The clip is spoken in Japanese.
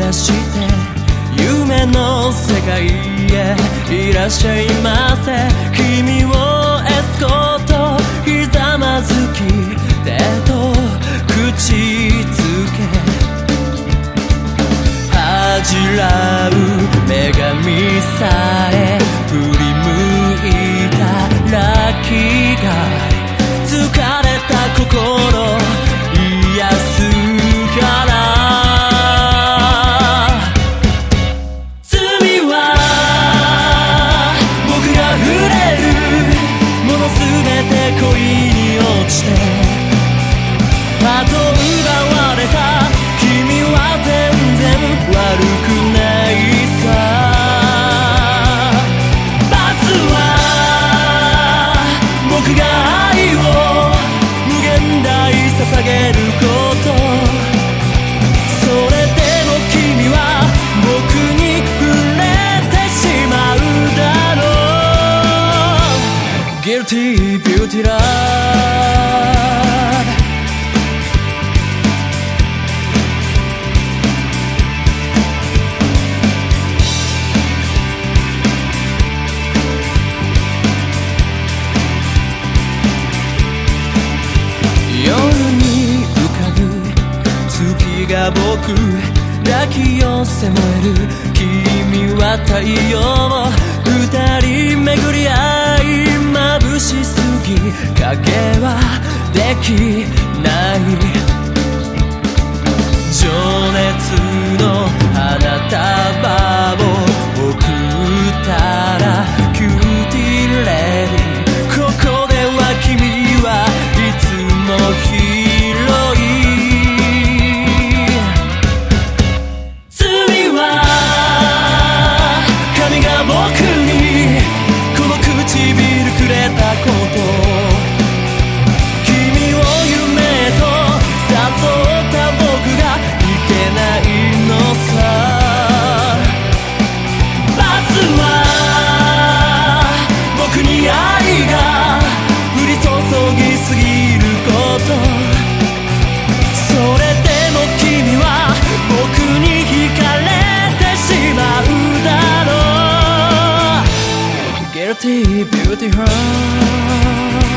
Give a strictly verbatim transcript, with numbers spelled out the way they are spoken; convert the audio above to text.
出して夢の世界へいらっしゃいませ。君をエスコート、ひざまずき手と口づけ恥じらう女神さえ振り向いたラッキーが疲れた心癒すから罪は僕が触れるものすべて恋に落ちてあと奪われた君は全然悪くないさ。罰は僕が愛を無限大捧げること。それでも君は僕に触れてしまうだろう。 Guilty Beauty Love。夜に浮かぶ月が僕抱き寄せ燃える。君は太陽、二人巡り合い眩しすぎ影はできない。情熱の花束を贈ったらキューティーレディ。ここでは君はいつも広い。罪は神が僕にこの唇くれたこと。君を夢と誘った僕がいけないのさ。罰は僕に愛が降り注ぎすぎること。それでも君は僕に惹かれてしまうだろう。 Guilty Beauty Heart。